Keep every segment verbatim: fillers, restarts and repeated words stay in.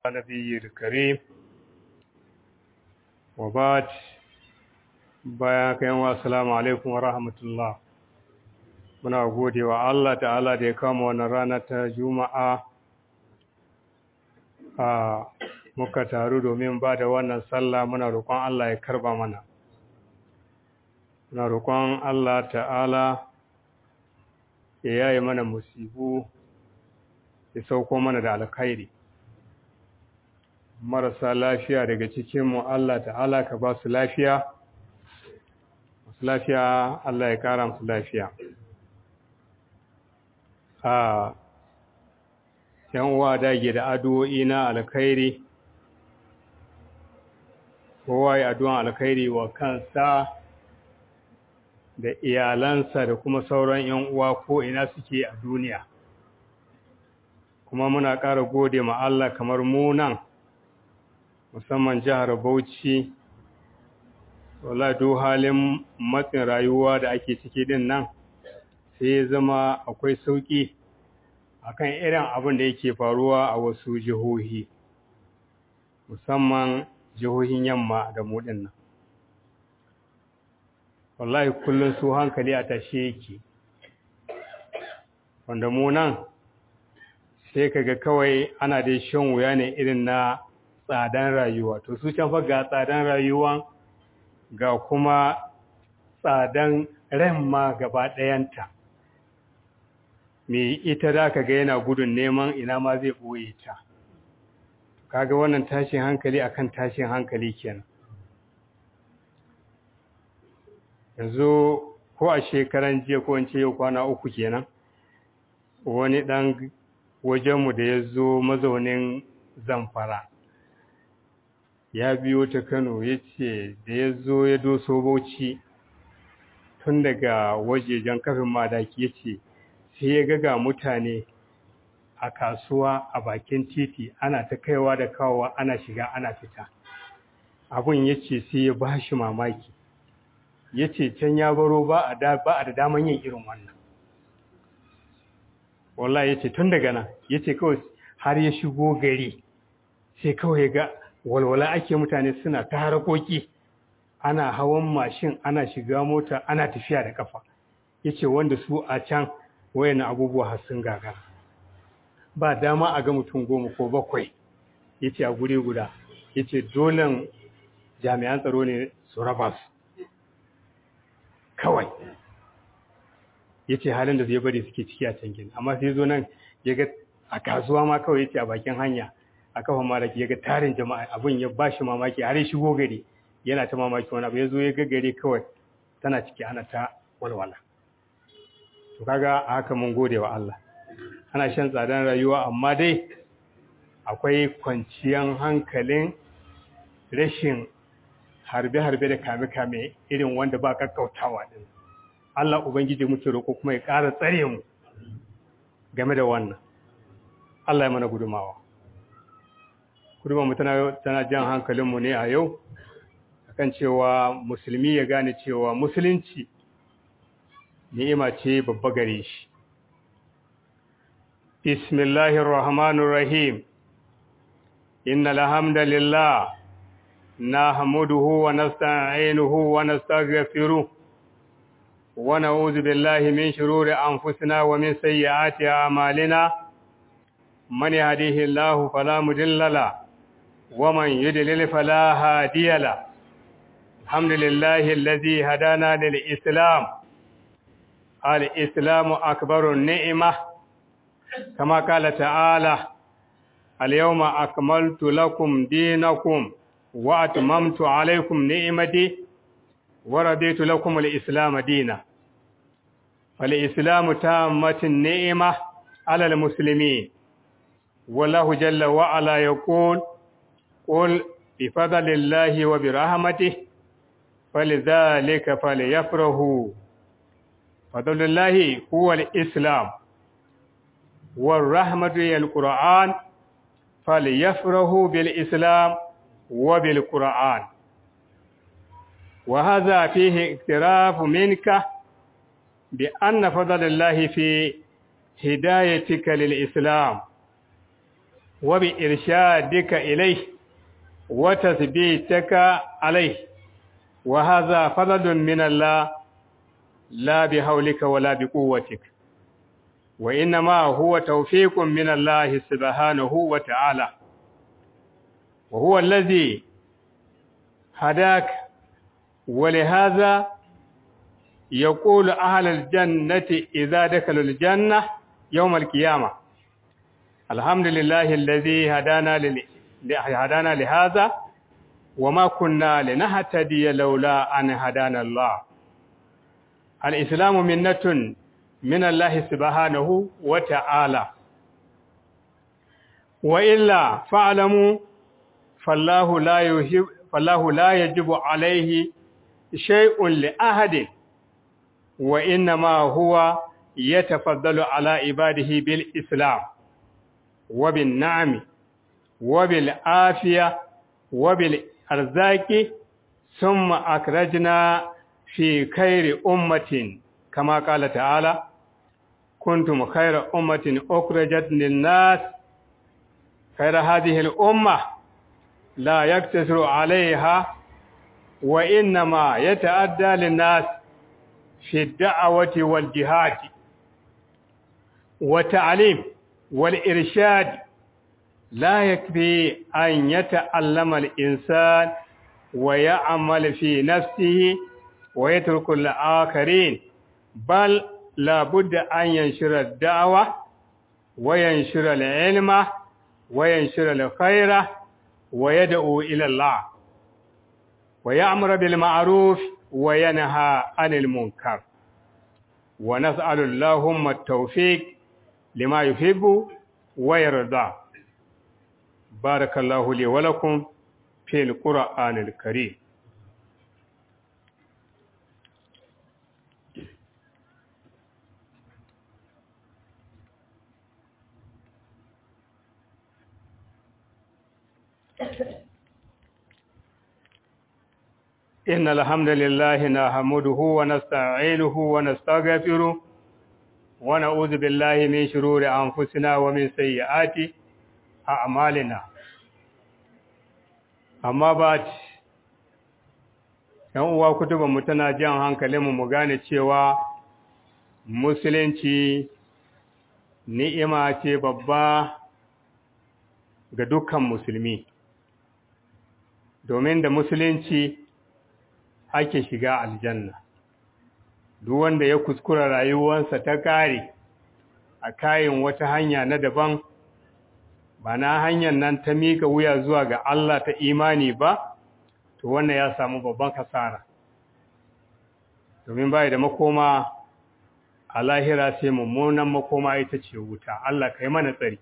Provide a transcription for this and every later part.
نبي الكريم وبعد bayan kai wa assalamu alaikum wa rahmatullah. Muna gode wa Allah ta'ala da ya kama wannan rana ta Juma'a a muka taru domin ba da wannan sallah. Muna roƙon Allah ya karba mana, muna roƙon Allah ta'ala ya yaye mana musibu, ya sauko mana da alkhairi. Marasa lafiya daga cikinmu Allah ta'ala ka ba su lafiya, masu lafiya Allah ya kara musu lafiya. a yan uwa dage da addu'o'i na alkhairi, kowa ya addu'an alkhairi wa kansa da iyalansa da kuma sauran yan uwa ko ina suke a duniya. Kuma muna ƙara gode ma Allah kamar mu nan musamman jihar Bauchi, wallahi duk halin matsin rayuwa da ake ciki din nan sai zama akwai sauki akan irin abin da yake faruwa a wasu jihohi, musamman jihohin yamma da mu din nan. Wallahi kullun su hankali a tashe yake, wanda mu nan sai kaga kawai ana dai shan wuya ne irin na tsadan rayuwa. To su can fa ga tsadan rayuwa ga kuma tsadan ran ma gaba ɗayanta. Me ita da kaga yana gudun neman ina ma zai ɓoye ta. Kaga wannan tashin hankali akan tashin hankali kenan. Yanzu ko a shekaran jiya ko in ce yau kwana uku kenan, wani ɗan wajenmu da ya zo mazaunin Zamfara ya biyo ta Kano, ya ce da ya zo ya doso Bauchi tun daga wajejen kafin madaki, ya ce sai ya ga mutane a kasuwa a bakin titi ana ta kaiwa da kawowa, ana shiga ana fita. Abun ya ce sai ya ba shi mamaki, ya ce can ya baro ba a da daman yin irin wannan. Wallahi ya ce tun daga nan, ya ce kawai har ya shigo gari sai kawai ya ga walwala ake, mutane suna ta harakoki, ana hawan mashin, ana shiga mota, ana tafiya da kafa. Ya ce wanda su a can wayan abubuwa har sun gagara, ba dama a ga mutum goma ko bakwai, ya ce a guri guda. Ya ce dolen jami'an tsaro ne su raba su kawai. Ya ce halin da zai bari suke ciki a can gini, amma sai zo nan ya ga a kasuwa ma kawai, ya ce a bakin hanya a kafa maraki ya ga tarin jama'a. Abin ya ba shi mamaki, har ya shigo gari yana ta mamaki wani abu. Ya zo ya ga gari kawai tana ciki ana ta walwala. To kaga a haka mun gode wa Allah, ana shan tsadan rayuwa amma dai akwai kwanciyan hankalin rashin harbe-harbe da kame-kame irin wanda ba kakkautawa din. Allah Ubangiji muke roƙo kuma ya ƙara tsare mu game da wannan. Allah ya mana gudumawa. Guduma mu tana, tana jan hankalinmu ne a yau akan cewa musulmi ya gane cewa musulunci ni'ima ce babba gare shi. Bismillahir Rahmanir Rahim. Innal hamdalillah nahmaduhu wa nasta'inuhu wa nastaghfiruh ونعوذ بالله من شرور أنفسنا ومن سيئات أعمالنا. من يهديه الله فلا مضل له ومن يضلل فلا هادي له. الحمد لله الذي هدانا للإسلام. الإسلام أكبر النعمة، كما قال تعالى اليوم أكملت لكم دينكم وأتممت عليكم نعمتي ورضيت لكم الإسلام دينا. فالإسلام تامة النعمة على المسلمين، والله جل وعلا يقول قل بفضل الله وبرحمته فلذلك فليفرحوا. فضل الله هو الإسلام والرحمة هي القرآن، فليفرحوا بالإسلام وبالقرآن. وهذا فيه اقتراف منك بأن فضل الله في هدايتك للإسلام wa bi irshadika ilayhi wa tathbitaka alayhi wa hadha fadlun min Allah la bi hawlika wala bi quwwatika wa inma huwa tawfiqun min Allah subhanahu wa ta'ala wa huwa alladhi hadak wa li hadha يقول أهل الجنة إذا دخلوا الجنة يوم القيامة الحمد لله الذي هدانا لل... هدانا لهذا وما كنا لنهتدي لولا أن هدانا الله الإسلام منة من الله سبحانه وتعالى وإلا فاعلموا فالله لا يجب فالله لا يجب عليه شيء لأحد وإنما هو يتفضل على عباده بالإسلام وبالنعم وبالعافية وبالأرزاق ثم أخرجنا في خير أمة كما قال تعالى كنتم خير أمة أخرجت للناس خير هذه الأمة لا يقتصر عليها وإنما يتأدى للناس في الدعوة والجهاد والتعليم والإرشاد لا يكفي أن يتعلم الإنسان ويعمل في نفسه ويترك الآخرين بل لا بد أن ينشر الدعوة وينشر العلم وينشر الخير ويدعو إلى الله ويأمر بالمعروف وينهى عن المنكر ونسأل اللهم التوفيق لما يحب ويرضى بارك الله لي ولكم في القرآن الكريم إن الحمد لله نحمده ونستعينه ونستغفره ونعوذ بالله من شرور أنفسنا ومن سيئات أعمالنا amma ba ‘yan uwa kutubanmu tana jan hankalinmu mu gane cewa musulunci ni'ima ce babba ga dukkan musulmi domin da musulunci ake shiga aljanna duk wanda ya kuskura rayuwarsa ta kare a kayan wata hanya na daban ba na hanyar nan ta mika wuya zuwa ga Allah ta imani ba to wannan ya samu babban kasara domin bai da makoma a lahira sai mummunan makoma ita ce wuta Allah kai mana tsari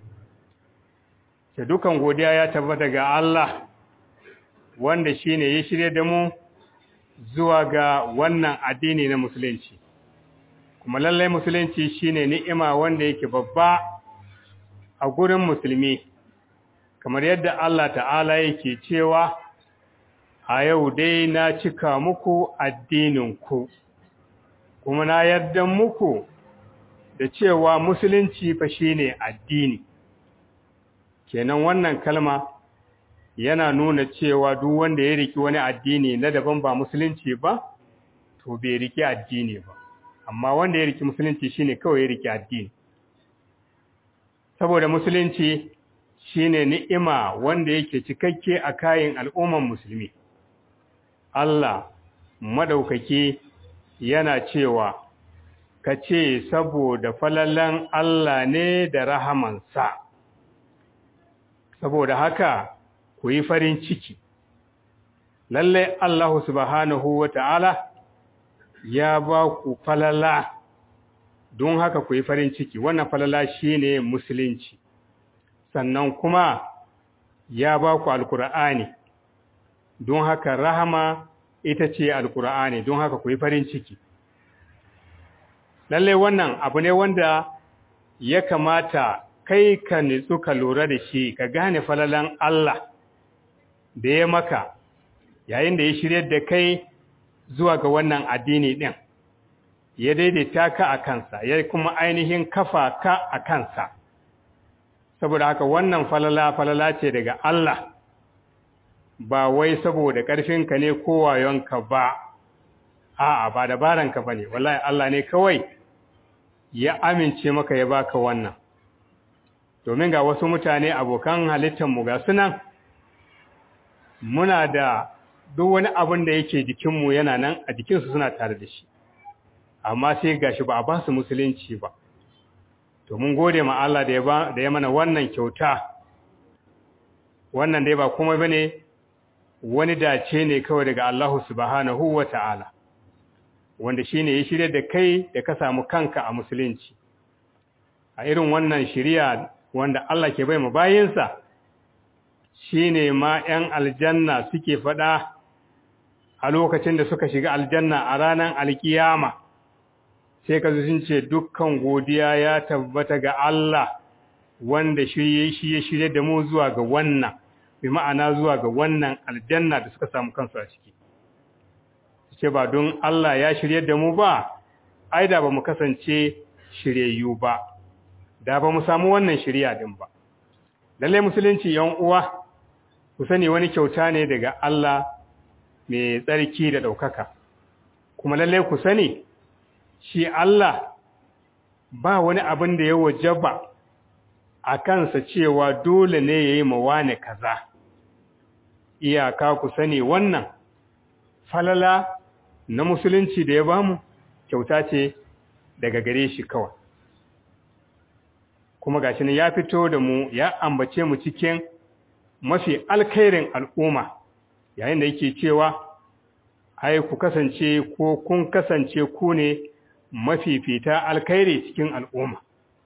sai dukan godiya ya tabbata ga Allah wanda shine ya shirye da mu zuwa ga wannan addini na musulunci kuma lallai musulunci shine ni'ima wanda yake babba a gurin musulmi kamar yadda Allah ta'ala yake cewa a yau dai na cika muku addininku kuma na yarda muku da cewa musulunci fa shine addini kenan wannan kalma yana nuna cewa duk wanda ya riki wani addini na daban ba musulunci ba to bai riki addini ba amma wanda ya riki musulunci shine kawai ya riki addini saboda musulunci shine ni'ima wanda yake cikakke a kayan al'umman musulmi Allah madaukake yana cewa kace saboda falalan Allah ne da rahamansa saboda haka ku yi farin ciki lalle Allah subhanahu wata'ala ya ba ku falala don haka ku yi farin ciki wannan falala shine musulunci sannan kuma ya ba ku alkur'ani don haka rahama ita ce alkur'ani don haka ku yi farin ciki lalle wannan abu ne wanda ya kamata kai ka nitsu ka lura da shi ka gane falalan Allah da ya maka yayin da ya shirye da kai zuwa ga wannan addini din ya daidaita ka a kansa ya kuma ainihin kafa ka a kansa saboda haka wannan falala falala ce daga Allah ba wai saboda ƙarfinka ne ko wayonka ba a'a ba dabaranka bane wallahi Allah ne kawai ya amince maka ya baka wannan domin ga wasu mutane abokan halittar mu ga sunan muna da duk wani abin da yake jikinmu yana nan a jikinsu suna tare da shi amma sai gashi ba a ba su musulunci ba to mun gode ma Allah da ya ba da ya mana wannan kyauta wannan dai ba komai bane wani dace ne kawai daga Allah subhanahu wata'ala wanda shine ya shirye da kai da ka samu kanka a musulunci a irin wannan shiriya wanda Allah ke bai mu bayinsa shine ma 'yan aljanna suke faɗa a lokacin da suka shiga aljanna a ranar alkiyama sai ka sun ce dukkan godiya ya tabbata ga Allah wanda shi ya shirye da mu zuwa ga wannan bi ma'ana zuwa ga wannan aljanna da suka samu kansu a ciki ce ba don Allah ya shirye da mu ba ai da ba mu kasance shiryayyu ba da ba mu samu wannan shiriya din ba lalle musulunci yan uwa ku sani wani kyauta ne daga Allah mai tsarki da ɗaukaka kuma lalle ku sani shi Allah ba wani abin da ya wajaba a kansa cewa dole ne ya yi mawane kaza iyaka ku sani wannan falala na musulunci da ya bamu kyauta ce daga gare shi kawai kuma gashi ne ya fito da mu ya ambace mu cikin mafi alkhairin al'umma yayin da yake cewa ai ku kasance ko kun kasance ku ne mafifita alkhairi cikin al'umma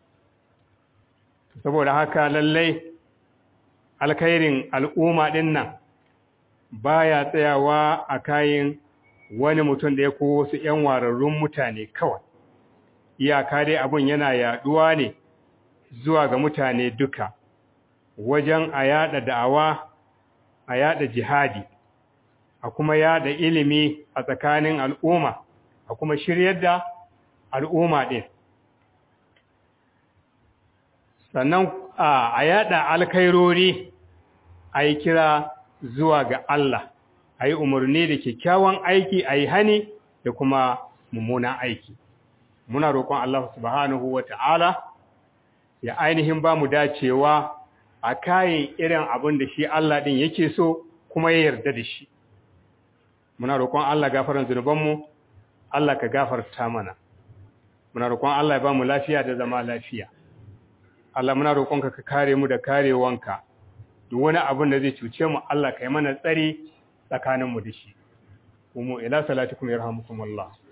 saboda haka lallai alkhairin al'umma din nan baya tsayawa a kayan wani mutum da ya ko wasu ƴan wararrun mutane kawai iyaka dai abun yana yaduwa ne zuwa ga mutane duka wajen a yada da'awa a yada jihadi a kuma yada ilimi a tsakanin al'umma a kuma shiryar da al'umma din sannan a yada alkairori a yi kira zuwa ga Allah a yi umarni da kyakkyawan aiki a yi hani da kuma mummunan aiki muna roƙon Allah subhanahu wa ta'ala ya ainihin ba mu dacewa a kayan irin abin da shi Allah ɗin yake so kuma ya yarda da shi muna roƙon Allah gafaran zunubanmu Allah ka gafarta mana muna roƙon Allah ya ba mu lafiya da zama lafiya Allah muna roƙonka ka kare mu da karewanka duk wani abin da zai cuce mu Allah ka yi mana tsari tsakaninmu da shi umu ila salatikum yarhamukumullah